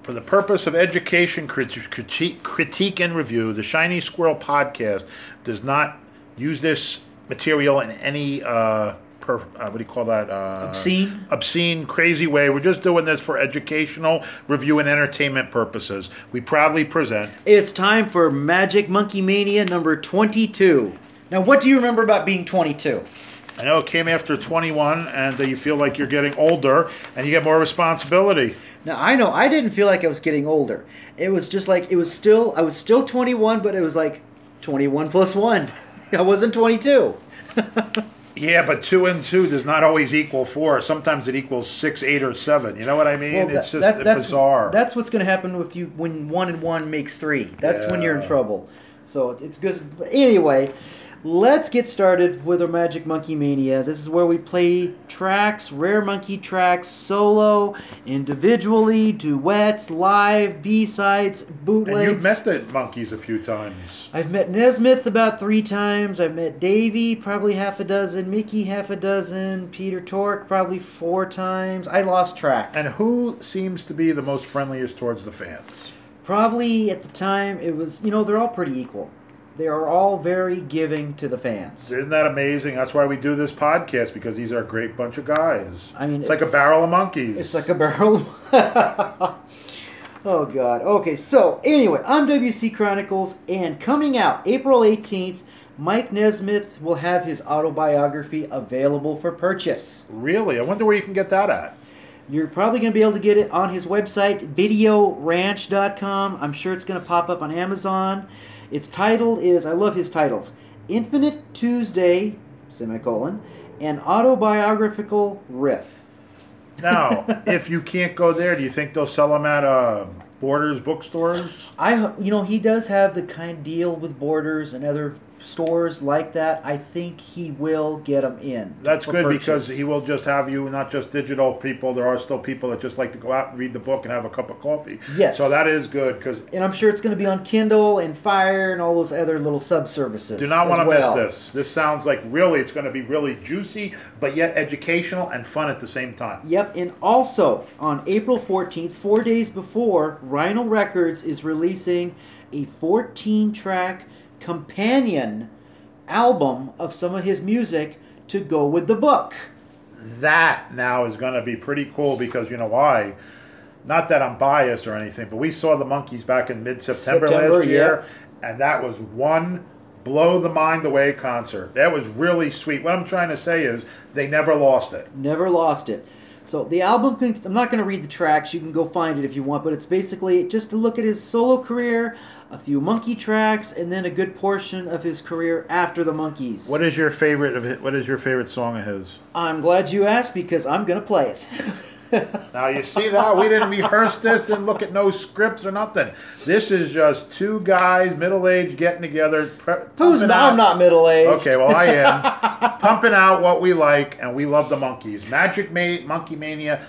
For the purpose of education, critique, and review, the Shiny Squirrel podcast does not use this material in any, what do you call that? Obscene, crazy way. We're just doing this for educational, review, and entertainment purposes. We proudly present... It's time for Magic Monkey Mania number 22. Now, what do you remember about being 22? I know it came after 21, and you feel like you're getting older, and you get more responsibility. Now, I know, I didn't feel like I was getting older. It was just like, I was still 21, but it was like 21 plus 1. I wasn't 22. Yeah, but 2 and 2 does not always equal 4. Sometimes it equals 6, 8, or 7. You know what I mean? Well, it's just bizarre. That's what's going to happen when 1 and 1 makes 3. That's when you're in trouble. So it's good. But anyway... Let's get started with our Magic Monkey Mania. This is where we play tracks, rare monkey tracks, solo, individually, duets, live, B-sides, bootlegs. And you've met the monkeys a few times. I've met Nesmith about 3 times. I've met Davey probably half a dozen, Mickey half a dozen, Peter Tork probably 4 times. I lost track. And who seems to be the most friendliest towards the fans? Probably at the time it was, they're all pretty equal. They are all very giving to the fans. Isn't that amazing? That's why we do this podcast, because these are a great bunch of guys. I mean, it's like a barrel of monkeys. It's like a barrel of... Oh, God. Okay, so, anyway, I'm WC Chronicles, and coming out April 18th, Mike Nesmith will have his autobiography available for purchase. Really? I wonder where you can get that at. You're probably going to be able to get it on his website, videoranch.com. I'm sure it's going to pop up on Amazon. Its title is, I love his titles, Infinite Tuesday, semicolon, and Autobiographical Riff. Now, if you can't go there, do you think they'll sell them at Borders bookstores? He does have the kind of deal with Borders and other stores like that. I think he will get them in. That's good, because he will just have you, not just digital people. There are still people that just like to go out and read the book and have a cup of coffee. Yes. So that is good. And I'm sure it's going to be on Kindle and Fire and all those other little sub-services. Do not want to miss this. This sounds like it's going to be really juicy, but yet educational and fun at the same time. Yep, and also on April 14th, 4 days before, Rhino Records is releasing a 14-track companion album of some of his music to go with the book. That now is going to be pretty cool, because you know why? Not that I'm biased or anything, but we saw the Monkees back in mid-September last year, and that was one blow the mind away concert. That was really sweet. What I'm trying to say is they never lost it. Never lost it. So the album, I'm not going to read the tracks. You can go find it if you want, but it's basically just to look at his solo career, a few Monkey tracks, and then a good portion of his career after the Monkees. What is your favorite song of his? I'm glad you asked, because I'm going to play it. Now you see that? We didn't rehearse this, didn't look at no scripts or nothing. This is just 2 guys, middle-aged, getting together. I'm not middle-aged. Okay, well I am. Pumping out what we like, and we love the Monkees. Magic Monkey Mania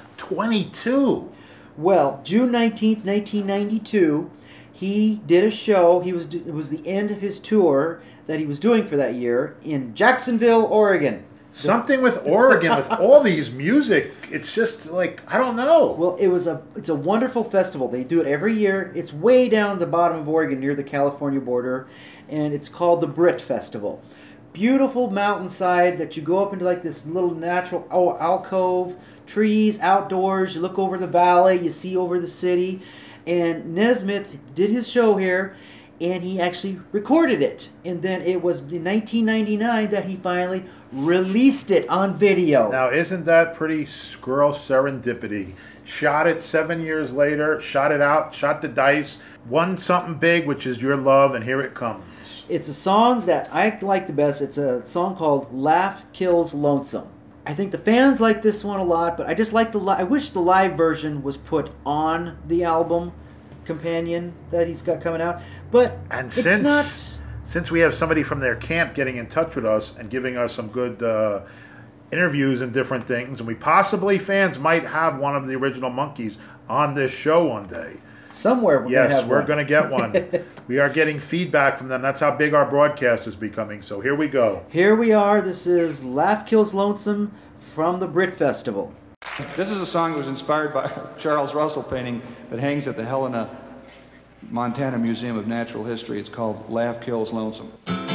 22. Well, June 19th, 1992, he did a show. It was the end of his tour that he was doing for that year in Jacksonville, Oregon. Something with Oregon, with all these music, it's just like, I don't know. Well, it's a wonderful festival. They do it every year. It's way down the bottom of Oregon near the California border, and it's called the Brit Festival. Beautiful mountainside that you go up into like this little natural alcove, trees, outdoors. You look over the valley, you see over the city, and Nesmith did his show here, and he actually recorded it. And then it was in 1999 that he finally released it on video. Now, isn't that pretty squirrel serendipity? Shot it 7 years later, shot it out, shot the dice, won something big, which is Your Love, and here it comes. It's a song that I like the best. It's a song called Laugh Kills Lonesome. I think the fans like this one a lot, but I just like I wish the live version was put on the album companion that he's got coming out. But since we have somebody from their camp getting in touch with us and giving us some good interviews and different things, and we possibly, fans might have one of the original Monkees on this show one day. Somewhere we're going to get one. We are getting feedback from them. That's how big our broadcast is becoming. So here we go. Here we are. This is Laugh Kills Lonesome from the Brit Festival. This is a song that was inspired by a Charles Russell painting that hangs at the Helena, Montana Museum of Natural History. It's called Laugh Kills Lonesome.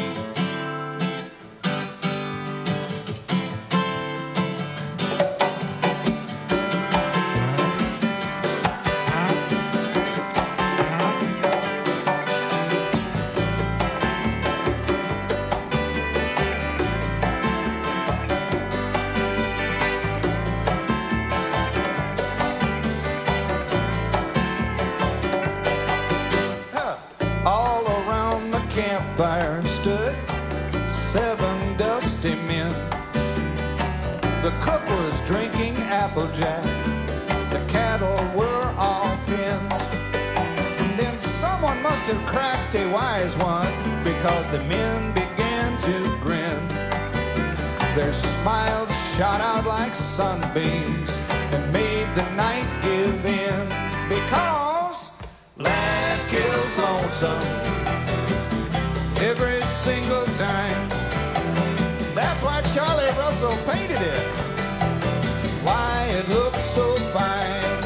Campfire stood 7 dusty men. The cook was drinking applejack. The cattle were all pinned. And then someone must have cracked a wise one, because the men began to grin. Their smiles shot out like sunbeams and made the night give in. Because laugh kills lonesome every single time. That's why Charlie Russell painted it. Why it looks so fine.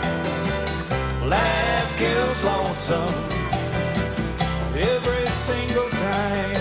Laugh kills lonesome every single time.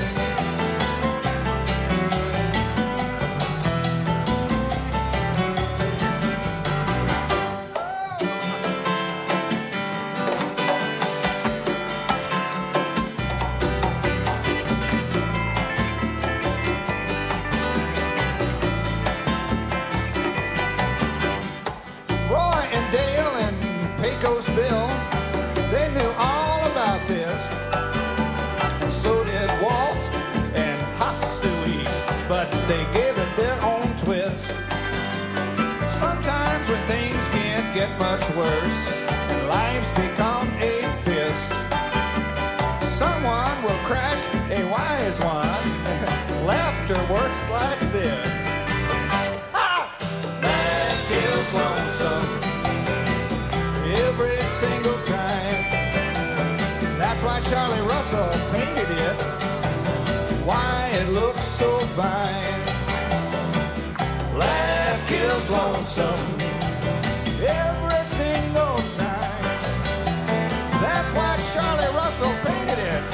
Bill, they knew all about this, and so did Walt and Hasui, but they gave it their own twist. Sometimes when things can't get much worse and life's become a fist, someone will crack a wise one. Laughter works like this. Ha! That kills lonesome every single time. That's why Charlie Russell painted it. Why it looks so fine. Laugh kills lonesome every single time. That's why Charlie Russell painted it.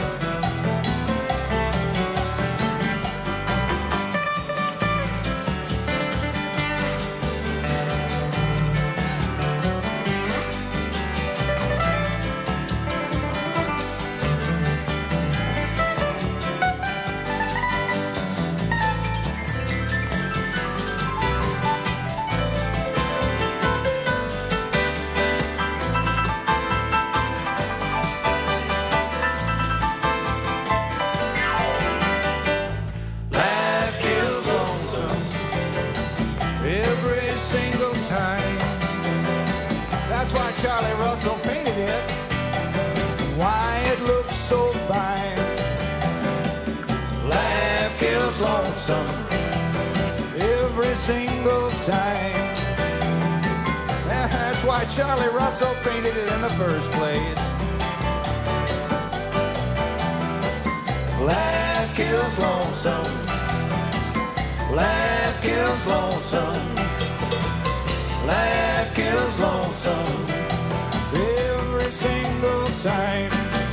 That's why Charlie Russell painted it. Why it looks so fine. Laugh kills lonesome every single time. That's why Charlie Russell painted it in the first place. Laugh kills lonesome. Laugh kills lonesome. Laugh kills lonesome every single time.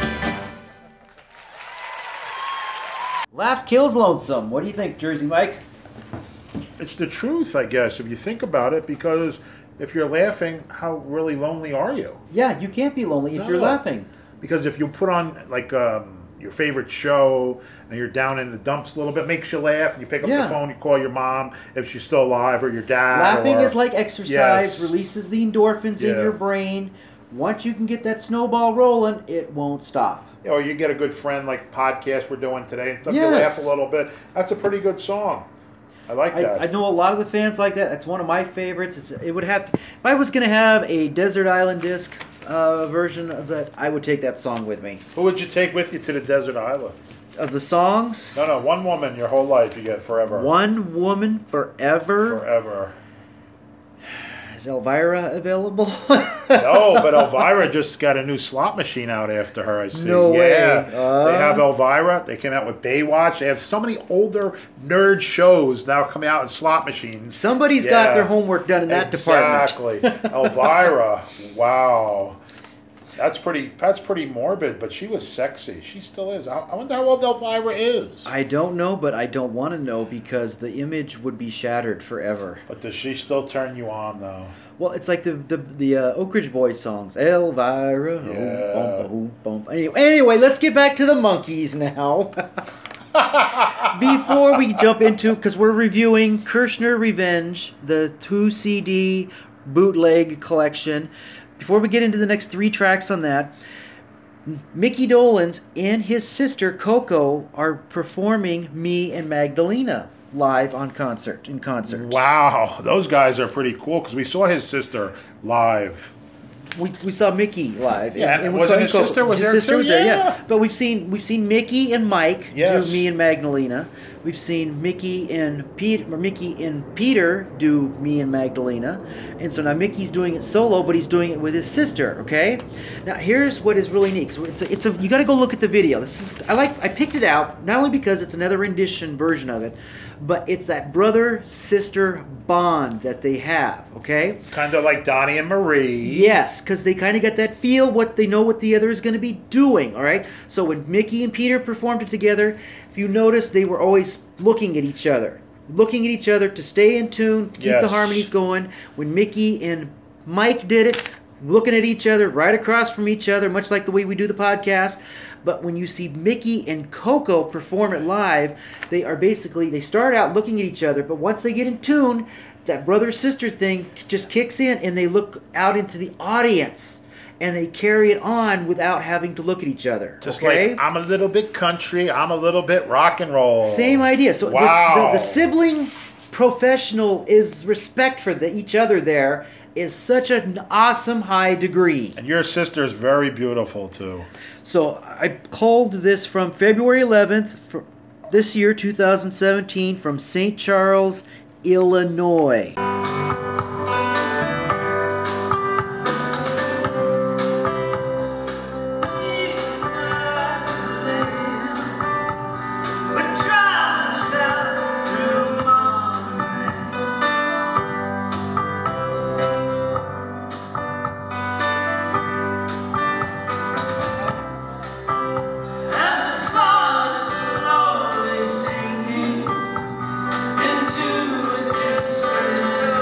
Laugh kills lonesome. What do you think, Jersey Mike? It's the truth, I guess, if you think about it, because if you're laughing, how really lonely are you? Yeah, you can't be lonely if you're laughing. Because if you put on, like, your favorite show and you're down in the dumps a little bit, makes you laugh, and you pick up the phone, you call your mom if she's still alive, or your dad. Laughing is like exercise, releases the endorphins in your brain. Once you can get that snowball rolling, it won't stop. Or you get a good friend, like podcast we're doing today, and stuff, you laugh a little bit. That's a pretty good song. I like that. I know a lot of the fans like that. That's one of my favorites. It would have, if I was going to have a Desert Island Disc version of that, I would take that song with me. Who would you take with you to the desert island? Of the songs? No, one woman your whole life you get forever. One woman forever? Forever. Is Elvira available? No, but Elvira just got a new slot machine out after her, I see. No way. They have Elvira. They came out with Baywatch. They have so many older nerd shows now coming out in slot machines. Somebody's got their homework done in that department. Exactly. Elvira. Wow. That's pretty morbid, but she was sexy. She still is. I wonder how old Elvira is. I don't know, but I don't want to know because the image would be shattered forever. But does she still turn you on, though? Well, it's like the Oak Ridge Boys songs. Elvira. Yeah. Boom, boom, boom. Anyway, let's get back to the Monkees now. Before we jump into, because we're reviewing Kirshner Revenge, the 2 CD bootleg collection. Before we get into the next 3 tracks on that, Mickey Dolenz and his sister Coco are performing Me and Magdalena live in concert. Wow, those guys are pretty cool because we saw his sister live. We saw Mickey live. Yeah, and wasn't his sister was his there sister too? was there, Yeah. But we've seen Mickey and Mike Yes. do Me and Magdalena. We've seen Mickey and Peter do Me and Magdalena. And so now Mickey's doing it solo, but he's doing it with his sister, okay? Now here's what is really neat. So it's a you got to go look at the video. I picked it out not only because it's another rendition version of it, but it's that brother-sister bond that they have, okay? Kind of like Donnie and Marie. Yes, because they kind of get that feel, what they know what the other is going to be doing, all right? So when Mickey and Peter performed it together, if you notice, they were always looking at each other to stay in tune, to keep the harmonies going. When Mickey and Mike did it, looking at each other, right across from each other, much like the way we do the podcast. But when you see Mickey and Coco perform it live, they start out looking at each other, but once they get in tune, that brother-sister thing just kicks in, and they look out into the audience, and they carry it on without having to look at each other. Just okay? like, I'm a little bit country, I'm a little bit rock and roll. Same idea. So wow. the sibling professional is respect for each other there is such an awesome high degree. And your sister is very beautiful, too. So I called this from February 11th, this year, 2017, from St. Charles, Illinois. Into a distant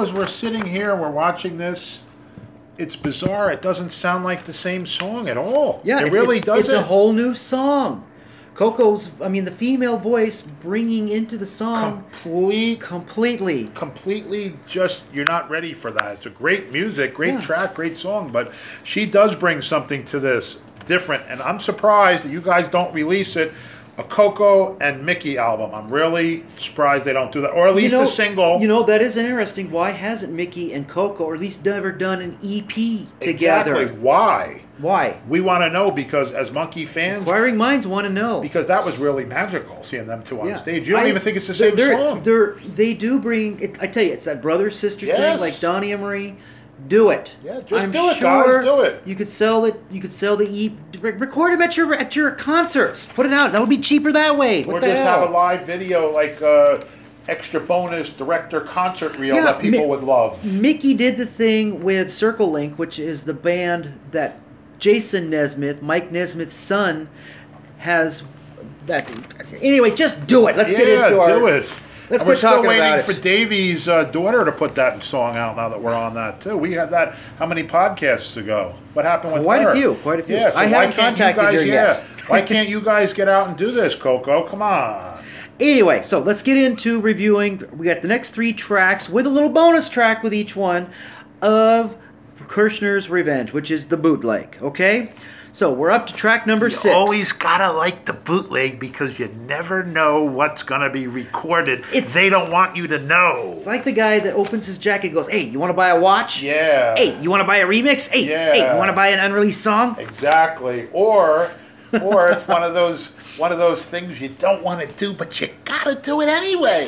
as we're sitting here, we're watching this. It's bizarre. It doesn't sound like the same song at all. Yeah, it really doesn't. It's a whole new song. Coco's, the female voice bringing into the song completely. Just, you're not ready for that. It's a great music, great track, great song, but she does bring something to this different, and I'm surprised that you guys don't release it. A Coco and Mickey album. I'm really surprised they don't do that, or at least a single. That is interesting. Why hasn't Mickey and Coco, or at least never done an EP together? Exactly. Why? Why? We want to know, because as Monkey fans, inquiring minds want to know, because that was really magical seeing them two on stage. You don't even think it's the same song. They do bring it. I tell you, it's that brother sister thing, like Donnie and Marie. Do it. Yeah, just do it, guys. Do it. You could sell it. You could sell the record them at your concerts. Put it out. That would be cheaper that way. Or just have a live video, like extra bonus director concert reel that people would love. Mickey did the thing with Circle Link, which is the band that Jason Nesmith, Mike Nesmith's son, has. That anyway. Just do it. Let's get into our. Do it. Let's quit talking about it. We're still waiting for Davey's daughter to put that song out now that we're on that, too. We had that how many podcasts ago? What happened with her? Quite a few. Yeah, so I haven't contacted her yet. Why can't you guys get out and do this, Coco? Come on. Anyway, so let's get into reviewing. We got the next 3 tracks with a little bonus track with each one of Kirshner's Revenge, which is the bootleg, okay? So we're up to track number 6. You always gotta like the bootleg, because you never know what's gonna be recorded. They don't want you to know. It's like the guy that opens his jacket and goes, "Hey, you want to buy a watch? Yeah. Hey, you want to buy a remix? Hey, you want to buy an unreleased song?" Exactly. Or it's one of those things you don't want to do, but you gotta do it anyway.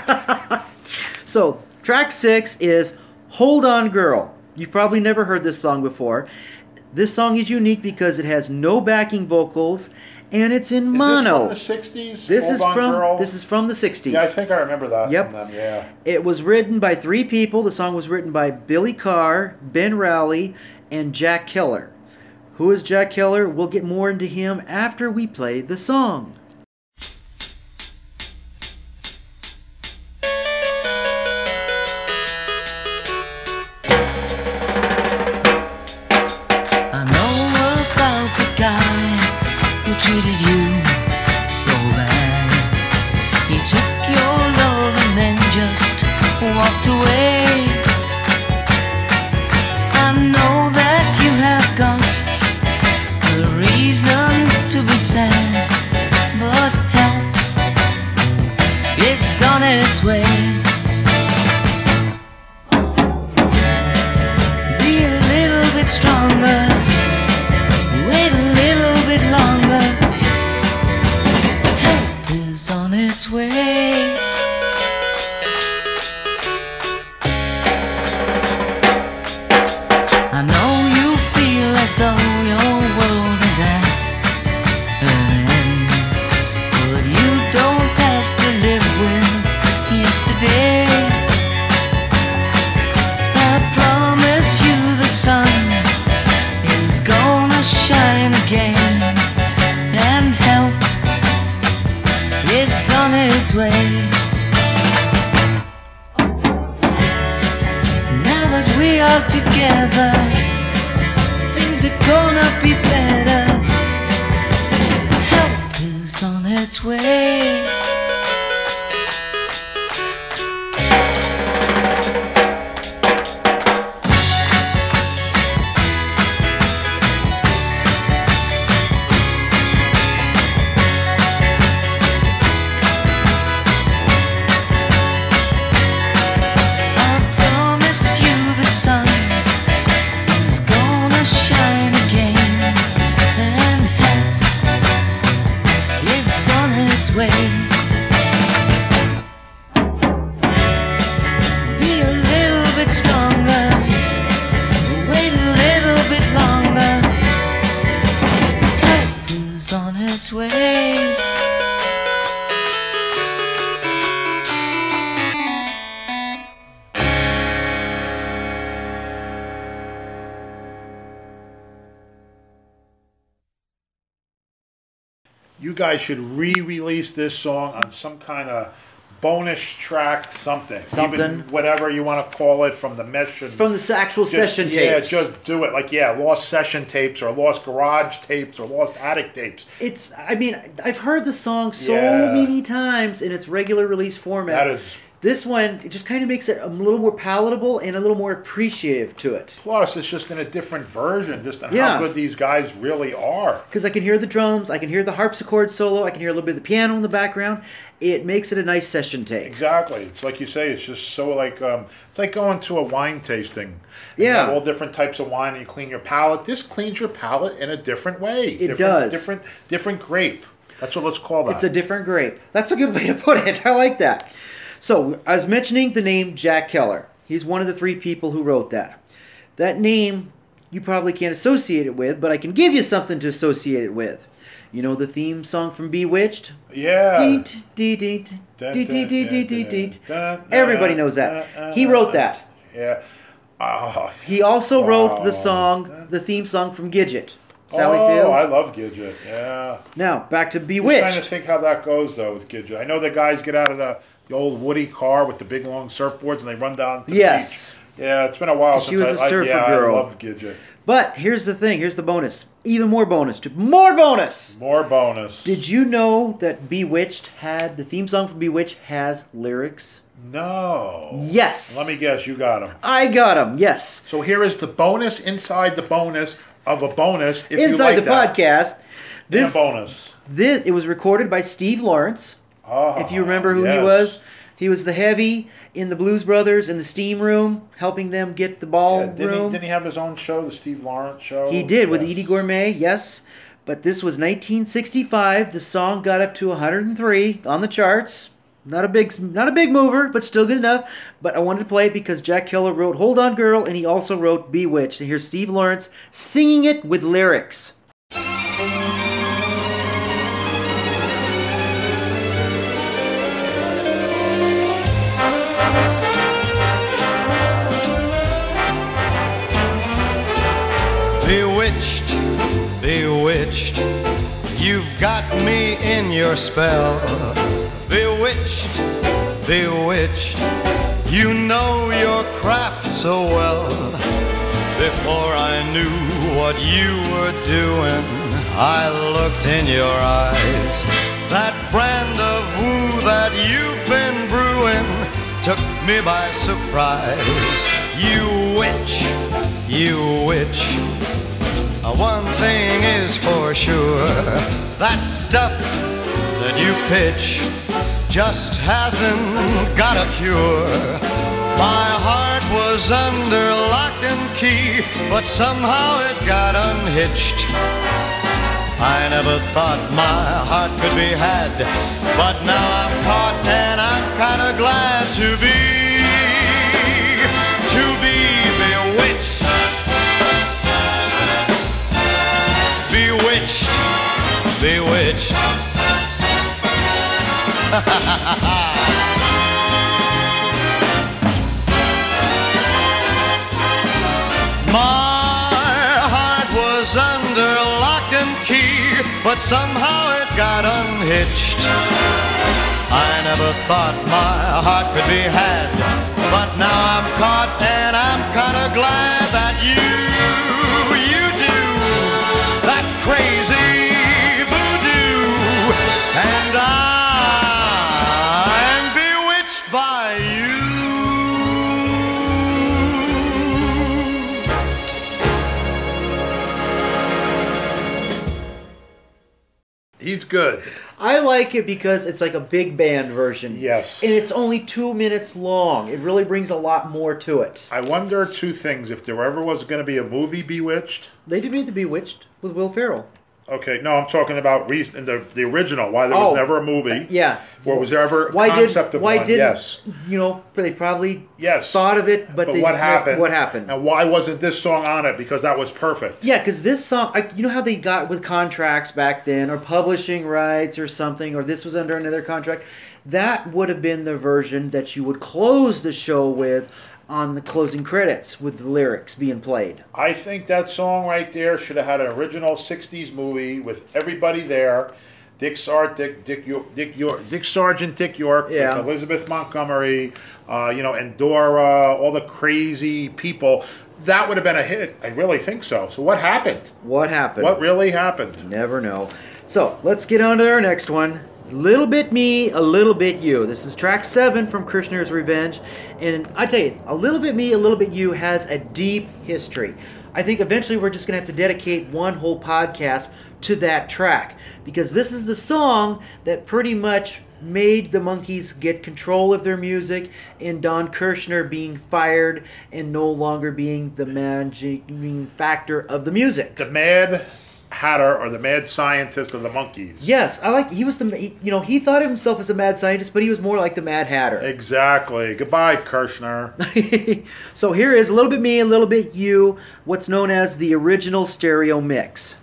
So track 6 is "Hold On Girl." You've probably never heard this song before. This song is unique because it has no backing vocals, and it's in mono. Is this from the 60s? This is from the 60s. Yeah, I think I remember that. Yep. From them, yeah. It was written by 3 people. The song was written by Billy Carr, Ben Rowley, and Jack Keller. Who is Jack Keller? We'll get more into him after we play the song. Treated you so bad. He took your love and then just walked away. I know that you have got a reason to be sad, but help is on its way. Be a little bit stronger. Wait a little bit longer. Help is on its way. I know you feel as though your world is at an end, but you don't have to live with yesterday. I promise you the sun is gonna shine again, and help is on its way. Now that we are together, things are gonna be better. Help is on its way. You guys should re-release this song on some kind of bonus track something. Something. Even whatever you want to call it from the mesh. It's from the actual session tapes. Yeah, just do it. Like, lost session tapes or lost garage tapes or lost attic tapes. I've heard the song so many times in its regular release format. That is... This one, it just kind of makes it a little more palatable and a little more appreciative to it. Plus, it's just in a different version, just on how good these guys really are. Because I can hear the drums, I can hear the harpsichord solo, I can hear a little bit of the piano in the background. It makes it a nice session tape. Exactly. It's like you say, it's just so like, it's like going to a wine tasting. Yeah. You have all different types of wine and you clean your palate. This cleans your palate in a different way. It does. Different grape. That's what let's call that. It's a different grape. That's a good way to put it. I like that. So, I was mentioning the name Jack Keller. He's one of the 3 people who wrote that. That name you probably can't associate it with, but I can give you something to associate it with. You know the theme song from Bewitched? Yeah. Everybody knows that. He wrote that. Yeah. Oh, he also wrote the theme song from Gidget. Sally Fields. Oh, I love Gidget. Yeah. Now, back to Bewitched. I'm trying to think how that goes, though, with Gidget. I know the guys get out of the old Woody car with the big long surfboards and they run down to the beach. Yeah, it's been a while since she was a surfer girl. I love Gidget. But here's the thing. Here's the bonus. Even more bonus. More bonus! More bonus. Did you know that the theme song for Bewitched has lyrics? No. Yes. Let me guess. You got them. I got them. Yes. So here is the bonus inside the bonus of a bonus. If inside you like the podcast. This bonus. It was recorded by Steve Lawrence. If you remember who he was the heavy in the Blues Brothers in the steam room, helping them get the ballroom. Didn't he have his own show, the Steve Lawrence Show? He did, with Edie Gourmet, yes. But this was 1965. The song got up to 103 on the charts. Not a big mover, but still good enough. But I wanted to play it because Jack Keller wrote Hold On Girl, and he also wrote Bewitched. And here's Steve Lawrence singing it with lyrics. Bewitched, bewitched, you've got me in your spell. Bewitched, bewitched, you know your craft so well. Before I knew what you were doing, I looked in your eyes. That brand of woo that you've been brewing took me by surprise. You witch, you witch. One thing is for sure, that stuff that you pitch just hasn't got a cure. My heart was under lock and key, but somehow it got unhitched. I never thought my heart could be had, but now I'm caught and I'm kinda glad to be bewitched. Bewitched, bewitched. My heart was under lock and key, but somehow it got unhitched. I never thought my heart could be had, but now I'm caught and I'm kinda glad that you do that crazy voodoo, and I'm bewitched by you. He's good. I like it because it's like a big band version. Yes. And it's only 2 minutes long. It really brings a lot more to it. I wonder 2 things. If there ever was going to be a movie Bewitched. They did make the Bewitched with Will Ferrell. Okay, no, I'm talking about in the original. Why there was never a movie? Yeah. Or was there ever a concept of one? Yes. You know, they probably thought of it, but they what just happened? What happened? And why wasn't this song on it? Because that was perfect. Yeah, because this song, you know how they got with contracts back then, or publishing rights or something, or this was under another contract? That would have been the version that you would close the show with on the closing credits with the lyrics being played. I think that song right there should have had an original 60s movie with everybody there. Dick Sargent, Dick York, Yeah. with Elizabeth Montgomery, and Dora, all the crazy people. That would have been a hit. I really think so. So what happened? What happened? What really happened? Never know. So let's get on to our next one. Little Bit Me, A Little Bit You. This is track 7 from Krishner's Revenge. And I tell you, A Little Bit Me, A Little Bit You has a deep history. I think eventually we're just going to have to dedicate one whole podcast to that track. Because this is the song that pretty much made the Monkees get control of their music, and Don Kirshner being fired and no longer being the managing factor of the music. The Mad Hatter or the Mad Scientist of the Monkees. Yes, he was he thought of himself as a mad scientist, but he was more like the Mad Hatter. Exactly. Goodbye, Kirshner. So here is A Little Bit Me, A Little Bit You, what's known as the original stereo mix.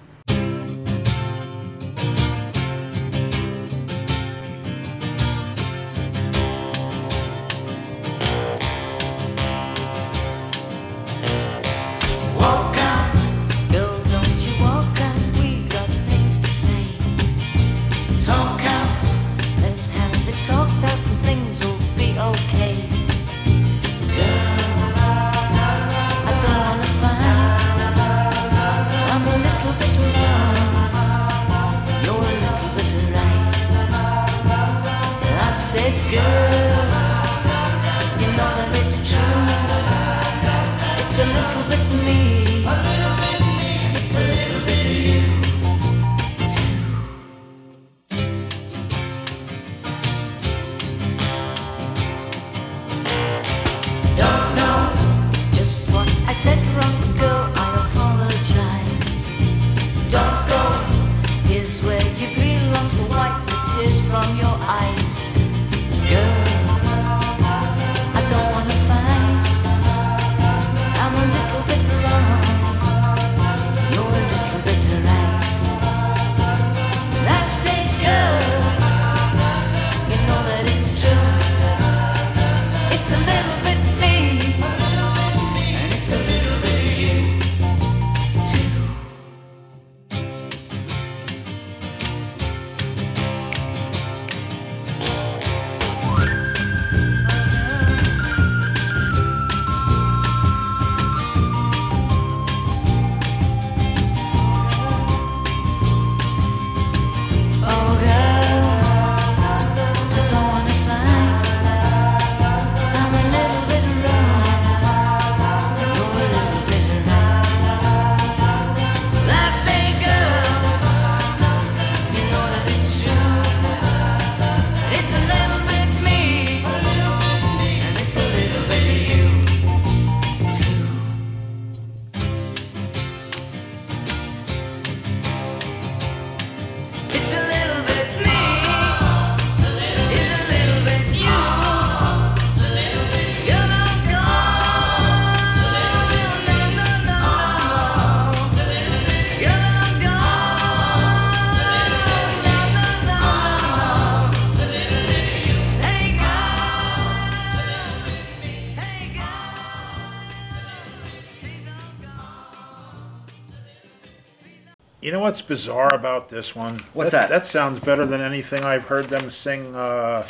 You know what's bizarre about this one? What's that? That sounds better than anything I've heard them sing. How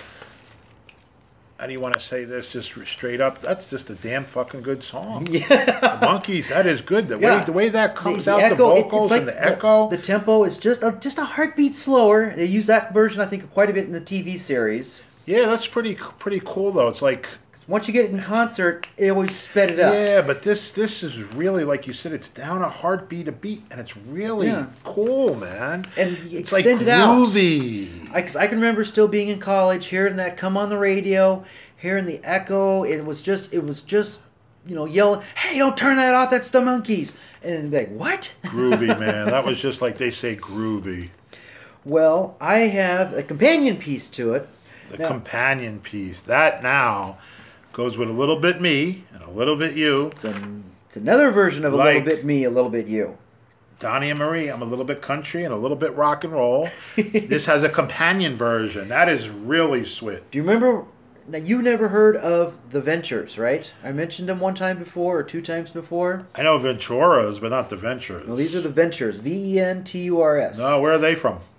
do you want to say this? Just straight up, that's just a damn fucking good song. Yeah. The Monkees, that is good. The way that comes out, echo, the vocals it's like and the echo. The tempo is just a heartbeat slower. They use that version, I think, quite a bit in the TV series. Yeah, that's pretty cool though. It's like once you get it in concert, it always sped it up. Yeah, but this is really, like you said, it's down a heartbeat a beat, and it's really cool, man. And it's like extended groovy. Because I can remember still being in college, hearing that come on the radio, hearing the echo. It was just yelling, "Hey, don't turn that off! That's the Monkees!" And they're like, "What?" Groovy, man. That was just like they say, groovy. Well, I have a companion piece to it. The companion piece that now goes with A Little Bit Me and A Little Bit You. It's another version of A Little Bit Me, A Little Bit You. Donnie and Marie, I'm a little bit country and a little bit rock and roll. This has a companion version. That is really sweet. Do you remember? Now, you never heard of the Ventures, right? I mentioned them one time before or two times before. I know Venturas, but not the Ventures. No, these are the Ventures. Venturs. No, where are they from?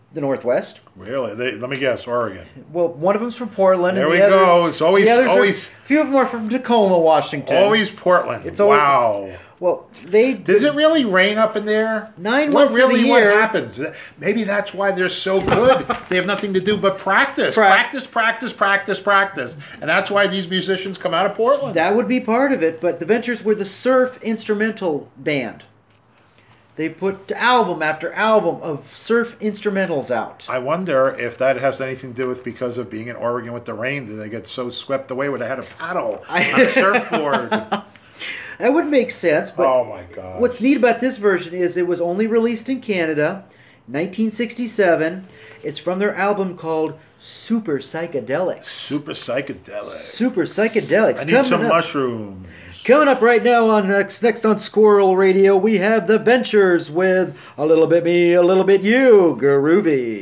The Northwest. Really? Let me guess, Oregon. Well, one of them's from Portland. There and we the others, go. It's always, a few of them are from Tacoma, Washington. always Portland. It's always, wow. Well, Does it really rain up in there? 9 months of the year. What happens? Maybe that's why they're so good. They have nothing to do but practice. Practice. And that's why these musicians come out of Portland. That would be part of it, but the Ventures were the surf instrumental band. They put album after album of surf instrumentals out. I wonder if that has anything to do with because of being in Oregon with the rain. Did they get so swept away where they had to paddle on a surfboard? That would make sense, but oh my God. What's neat about this version is it was only released in Canada, 1967. It's from their album called Super Psychedelics. Super Psychedelics. Super Psychedelics. I need some mushrooms. Coming up right now on next on Squirrel Radio, we have The Ventures with A Little Bit Me, A Little Bit You, Groovy.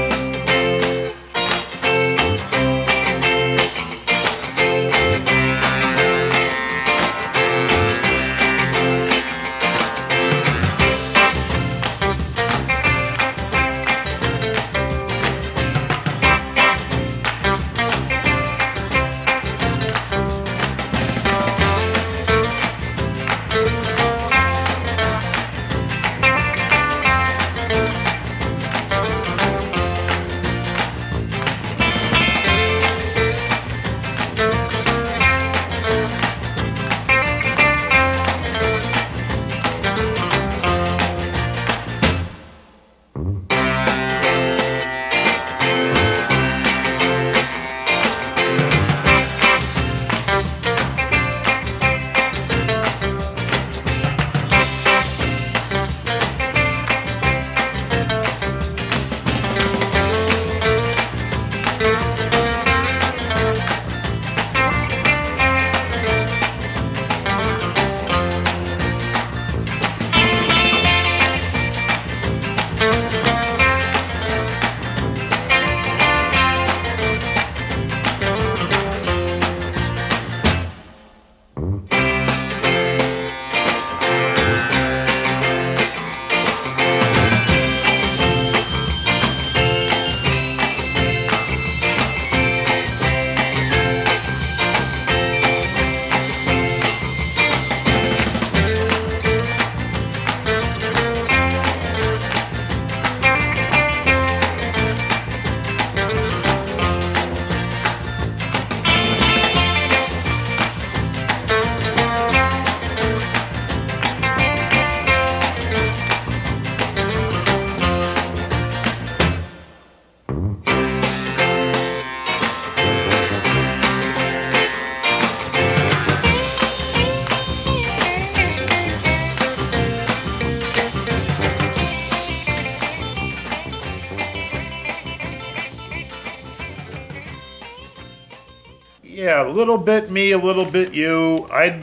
Yeah, a little bit me, a little bit you. I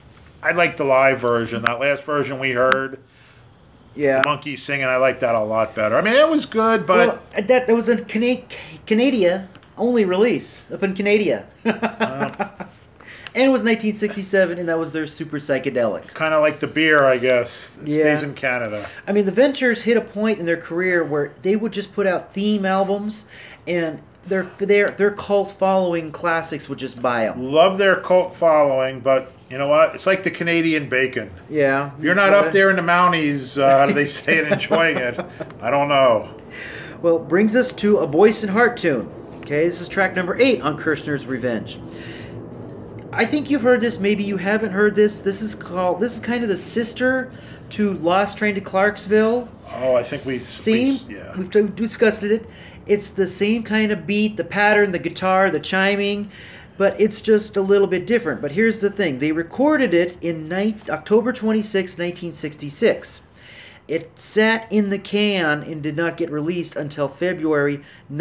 like the live version. That last version we heard, yeah, the monkeys singing, I like that a lot better. I mean, it was good, but well, that was a Canada only release up in Canada. And it was 1967, and that was their Super Psychedelic. Kind of like the beer, I guess. It stays in Canada. I mean, the Ventures hit a point in their career where they would just put out theme albums, and their cult following classics would just buy them. Love their cult following, but you know what? It's like the Canadian bacon. Yeah. If you're not up there in the Mounties, how do they say it, enjoying it? I don't know. Well, brings us to a Boyce and Hart tune. Okay, this is track number 8 on Kirshner's Revenge. I think you've heard this. Maybe you haven't heard this. This is kind of the sister to Lost Train to Clarksville. Oh, I think we've discussed it. It's the same kind of beat, the pattern, the guitar, the chiming, but it's just a little bit different. But here's the thing. They recorded it in October 26, 1966. It sat in the can and did not get released until February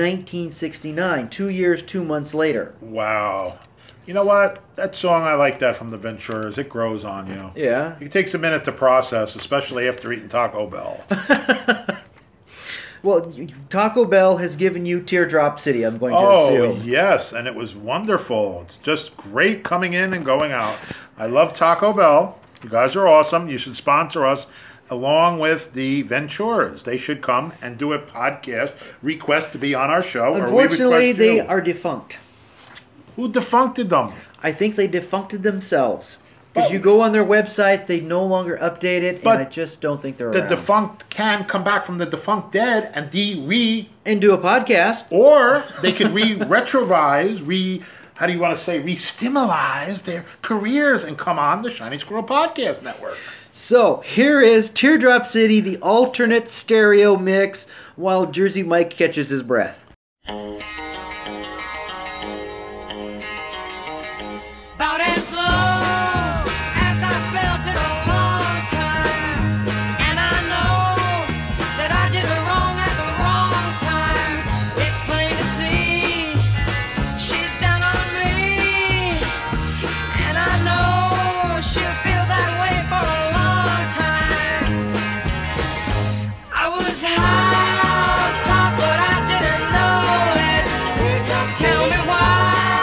1969, 2 years, 2 months later. Wow. You know what? That song, I like that from the Ventures. It grows on you. Yeah. It takes a minute to process, especially after eating Taco Bell. Well, Taco Bell has given you Teardrop City, I'm going to assume. Oh, yes, and it was wonderful. It's just great coming in and going out. I love Taco Bell. You guys are awesome. You should sponsor us. along with the Venturas. They should come and do a podcast, request to be on our show. Unfortunately, they are defunct. Who defuncted them? I think they defuncted themselves. Because you go on their website, they no longer update it, and I just don't think they're around. The defunct can come back from the defunct dead and and do a podcast. Or they could re-stimulate their careers and come on the Shiny Squirrel Podcast Network. So, here is Teardrop City, the alternate stereo mix, while Jersey Mike catches his breath. About as low as I felt in a long time, and I know that I did it wrong at the wrong time. It's plain to see she's down on me, and I know she'll feel that way for a long time. I was high on top, but I didn't know it. Tell me why.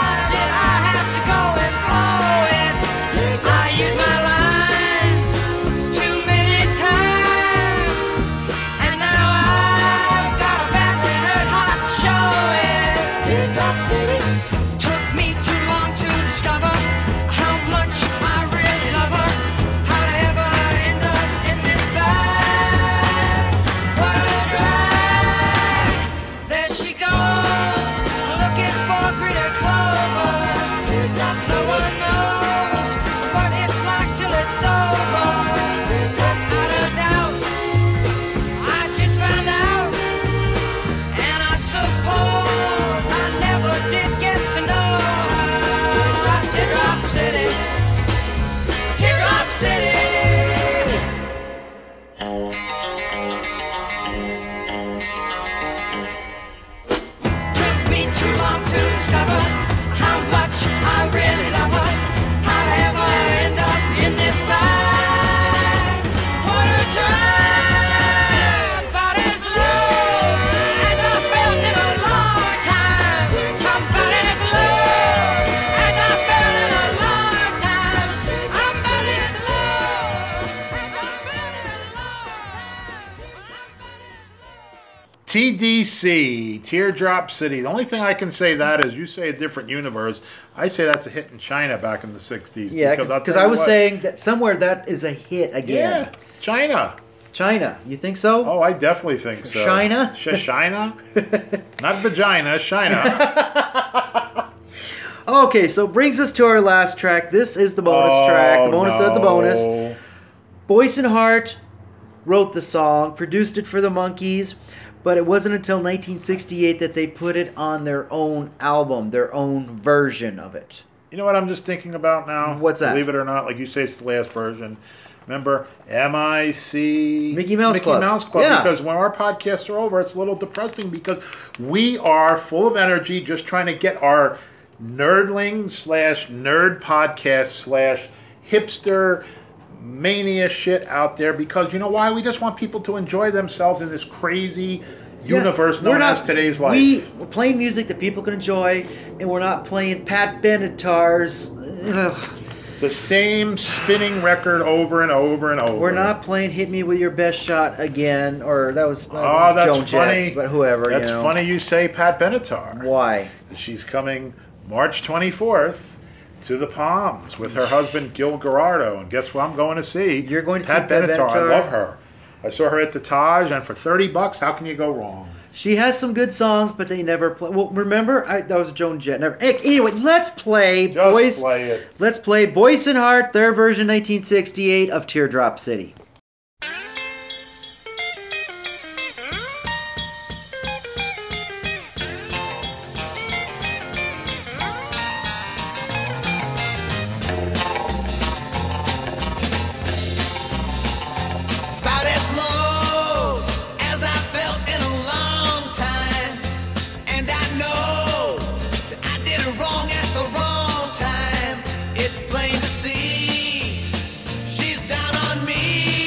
TDC, Teardrop City. The only thing I can say that is you say a different universe. I say that's a hit in China back in the 60s. Yeah, because I was saying that somewhere that is a hit again. Yeah, China. China. You think so? Oh, I definitely think so. China? China? Not vagina, China. Okay, so brings us to our last track. This is the bonus track. The bonus of the bonus. Boyce and Hart wrote the song, produced it for the Monkees, but it wasn't until 1968 that they put it on their own album, their own version of it. You know what I'm just thinking about now? What's that? Believe it or not, like you say, it's the last version. Remember, MIC... Mickey Mouse Club. Yeah. Because when our podcasts are over, it's a little depressing because we are full of energy just trying to get our nerdling/nerd podcast/hipster mania shit out there, because you know why? We just want people to enjoy themselves in this crazy universe known as today's life. We're playing music that people can enjoy, and we're not playing Pat Benatar's the same spinning record over and over and over. We're not playing "Hit Me with Your Best Shot" again, or that was that's Joan funny. Jett, but whoever. That's funny you say Pat Benatar. Why? She's coming March 24th. To the Palms with her husband Gil Gerardo, and guess what I'm going to see? You're going to Pat see Pat Benatar. Benatar. I love her. I saw her at the Taj, and for $30, how can you go wrong? She has some good songs, but they never play. Well, remember that was Joan Jett. Never. Anyway, let's play play it. Let's play Boyce and Hart, their version 1968 of Teardrop City. She's down on me.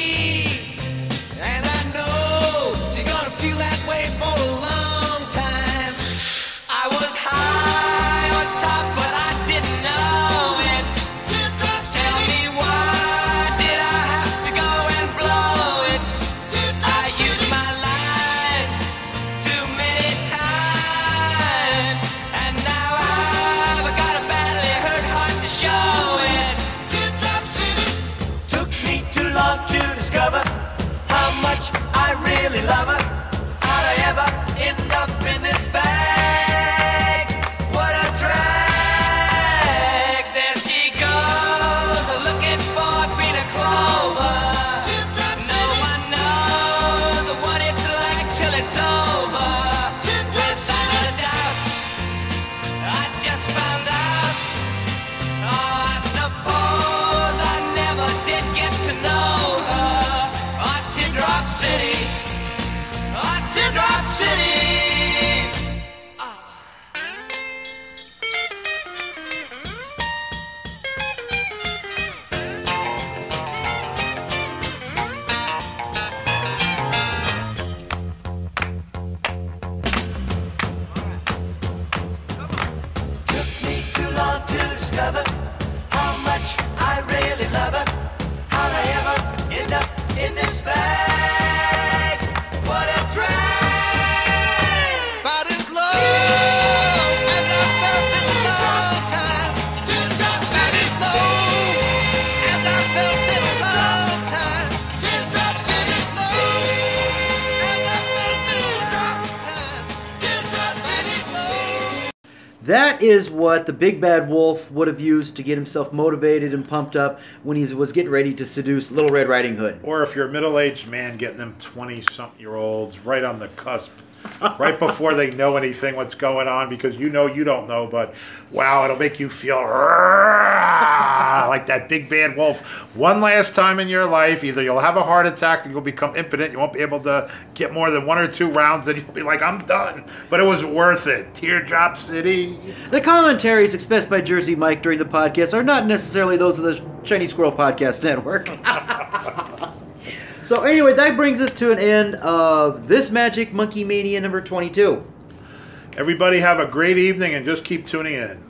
That is what the big bad wolf would have used to get himself motivated and pumped up when he was getting ready to seduce Little Red Riding Hood. Or if you're a middle-aged man getting them 20-something-year-olds right on the cusp, right before they know anything what's going on, because you don't know, but wow, it'll make you feel like that big bad wolf one last time in your life. Either you'll have a heart attack or you'll become impotent. You won't be able to get more than 1 or 2 rounds, and you'll be like, I'm done. But it was worth it. Teardrop City. The commentaries expressed by Jersey Mike during the podcast are not necessarily those of the Shiny Squirrel Podcast Network. So anyway, that brings us to an end of this Magic Monkey Mania number 22. Everybody have a great evening and just keep tuning in.